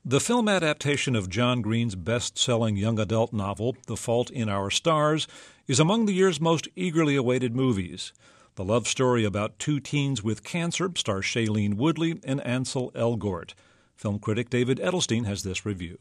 The film adaptation of John Green's best-selling young adult novel, The Fault in Our Stars, is among the year's most eagerly awaited movies. The love story about two teens with cancer stars Shailene Woodley and Ansel Elgort. Film critic David Edelstein has this review.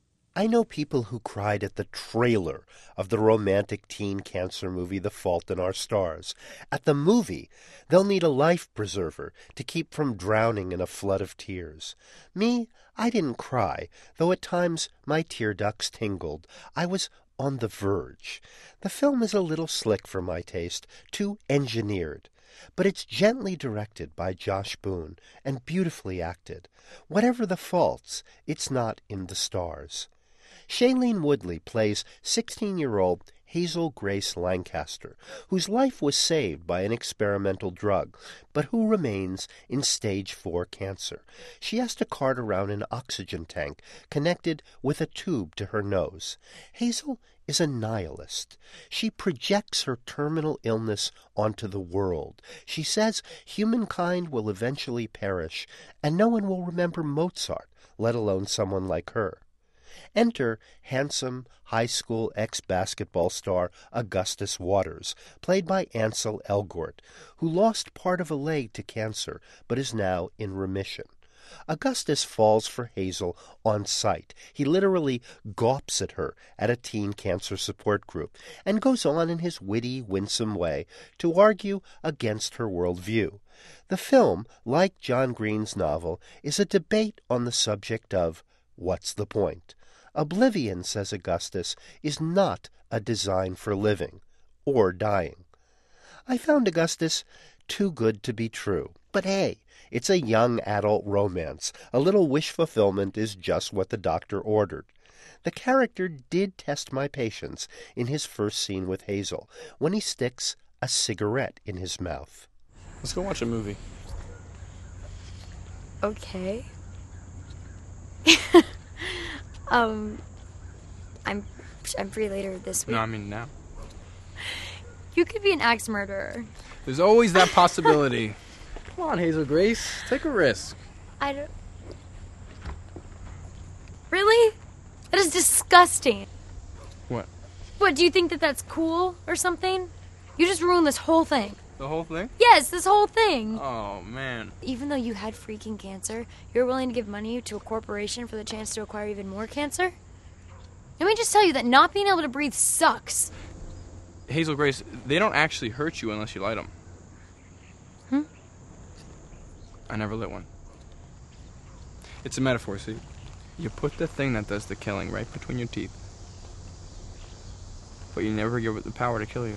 I know people who cried at the trailer of the romantic teen cancer movie The Fault in Our Stars. At the movie, they'll need a life preserver to keep from drowning in a flood of tears. Me, I didn't cry, though at times my tear ducts tingled. I was on the verge. The film is a little slick for my taste, too engineered. But it's gently directed by Josh Boone and beautifully acted. Whatever the faults, it's not in the stars. Shailene Woodley plays 16-year-old Hazel Grace Lancaster, whose life was saved by an experimental drug, but who remains in stage 4 cancer. She has to cart around an oxygen tank connected with a tube to her nose. Hazel is a nihilist. She projects her terminal illness onto the world. She says humankind will eventually perish, and no one will remember Mozart, let alone someone like her. Enter handsome high school ex-basketball star Augustus Waters, played by Ansel Elgort, who lost part of a leg to cancer but is now in remission. Augustus falls for Hazel on sight. He literally gawps at her at a teen cancer support group and goes on in his witty, winsome way to argue against her worldview. The film, like John Green's novel, is a debate on the subject of what's the point? Oblivion, says Augustus, is not a design for living or dying. I found Augustus too good to be true. But hey, it's a young adult romance. A little wish fulfillment is just what the doctor ordered. The character did test my patience in his first scene with Hazel, when he sticks a cigarette in his mouth. Let's go watch a movie. Okay. I'm free later this week. No, I mean now. You could be an axe murderer. There's always that possibility. Come on, Hazel Grace. Take a risk. I don't... Really? That is disgusting. What? What, do you think that that's cool or something? You just ruined this whole thing. The whole thing? Yes, this whole thing. Oh, man. Even though you had freaking cancer, you're willing to give money to a corporation for the chance to acquire even more cancer? Let me just tell you that not being able to breathe sucks. Hazel Grace, they don't actually hurt you unless you light them. I never lit one. It's a metaphor, see? You put the thing that does the killing right between your teeth, but you never give it the power to kill you.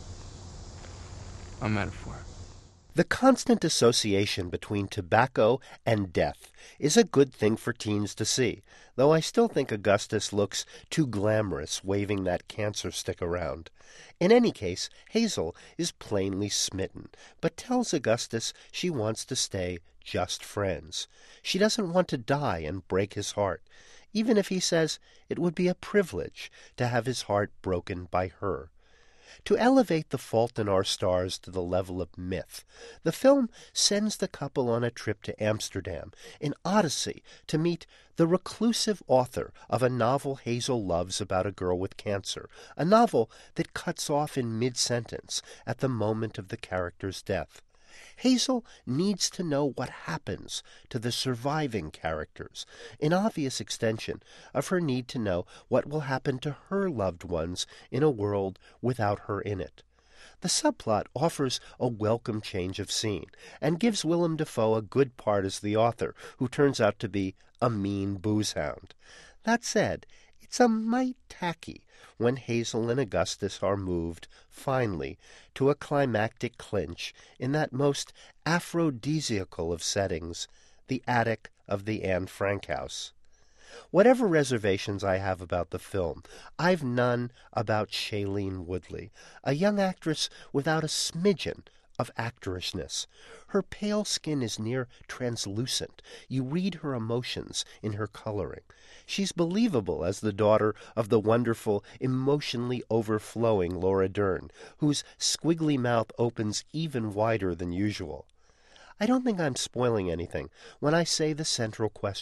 A metaphor. The constant association between tobacco and death is a good thing for teens to see, though I still think Augustus looks too glamorous waving that cancer stick around. In any case, Hazel is plainly smitten, but tells Augustus she wants to stay just friends. She doesn't want to die and break his heart, even if he says it would be a privilege to have his heart broken by her. To elevate The Fault in Our Stars to the level of myth, the film sends the couple on a trip to Amsterdam, an odyssey to meet the reclusive author of a novel Hazel loves about a girl with cancer, a novel that cuts off in mid-sentence at the moment of the character's death. Hazel needs to know what happens to the surviving characters, an obvious extension of her need to know what will happen to her loved ones in a world without her in it. The subplot offers a welcome change of scene and gives Willem Dafoe a good part as the author, who turns out to be a mean boozehound. That said, it's a mite tacky when Hazel and Augustus are moved, finally, to a climactic clinch in that most aphrodisiacal of settings, the attic of the Anne Frank house. Whatever reservations I have about the film, I've none about Shailene Woodley, a young actress without a smidgen of actorishness. Her pale skin is near translucent. You read her emotions in her coloring. She's believable as the daughter of the wonderful, emotionally overflowing Laura Dern, whose squiggly mouth opens even wider than usual. I don't think I'm spoiling anything when I say the central question.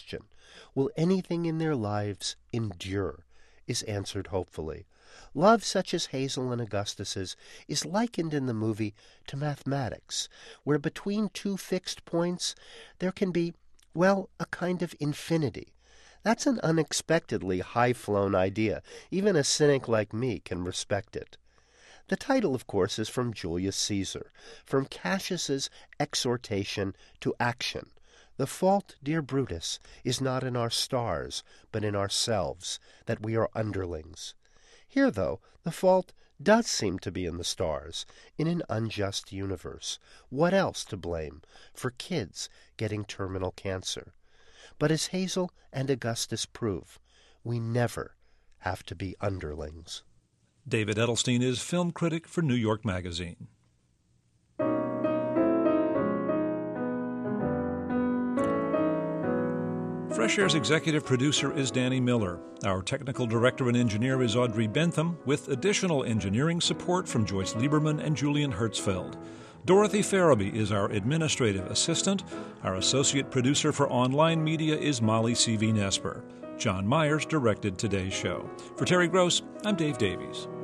Will anything in their lives endure? Is answered hopefully. Love such as Hazel and Augustus's is likened in the movie to mathematics, where between two fixed points there can be, well, a kind of infinity. That's an unexpectedly high-flown idea. Even a cynic like me can respect it. The title, of course, is from Julius Caesar, from Cassius's exhortation to action. The fault, dear Brutus, is not in our stars, but in ourselves, that we are underlings. Here, though, the fault does seem to be in the stars, in an unjust universe. What else to blame for kids getting terminal cancer? But as Hazel and Augustus prove, we never have to be underlings. David Edelstein is film critic for New York Magazine. Fresh Air's executive producer is Danny Miller. Our technical director and engineer is Audrey Bentham, with additional engineering support from Joyce Lieberman and Julian Hertzfeld. Dorothy Farabee is our administrative assistant. Our associate producer for online media is Molly C.V. Nesper. John Myers directed today's show. For Terry Gross, I'm Dave Davies.